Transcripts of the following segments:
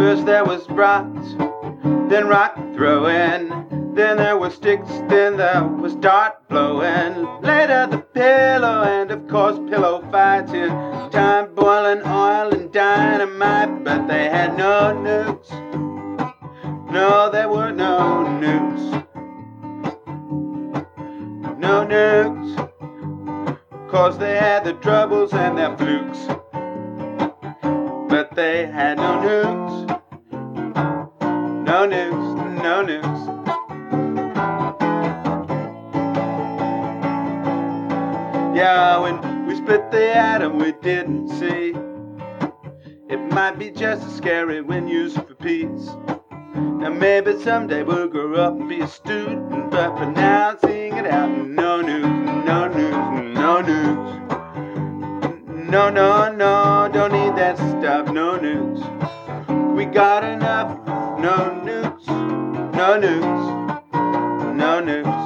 First there was rocks, then rock throwing, then there were sticks, then there was dart blowing. Later the pillow and of course pillow fighting. Time boiling oil and dynamite, but they had no nukes. No, there were no nukes. No nukes. 'Cause they had their troubles and their flukes, but they had no nukes. No nukes, no nukes. Yeah, when we split the atom we didn't see it might be just as scary when used for peace. Now maybe someday we'll grow up and be a student, but for now sing it out. No nukes, no nukes, no nukes. No, no, no, don't need that stuff. No nukes. We got enough. No nukes, no nukes, no nukes.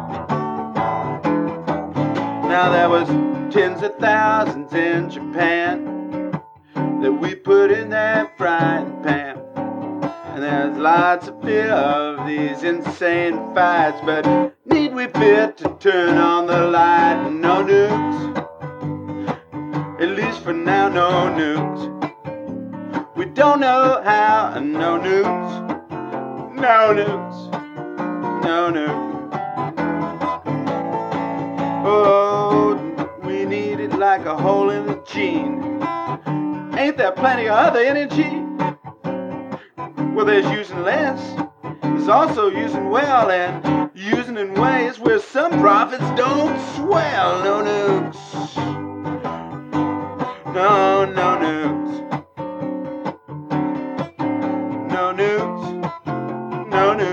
Now there was tens of thousands in Japan that we put in that frying pan. And there's lots of fear of these insane fights, but need we fear to turn on the light? No nukes, at least for now, no nukes. We don't know how, no nukes, no nukes, no nukes. Oh, we need it like a hole in the gene. Ain't there plenty of other energy? Well, there's using less, there's also using well, and using in ways where some prophets don't swell. No nukes, no, no nukes, no nukes, no nukes.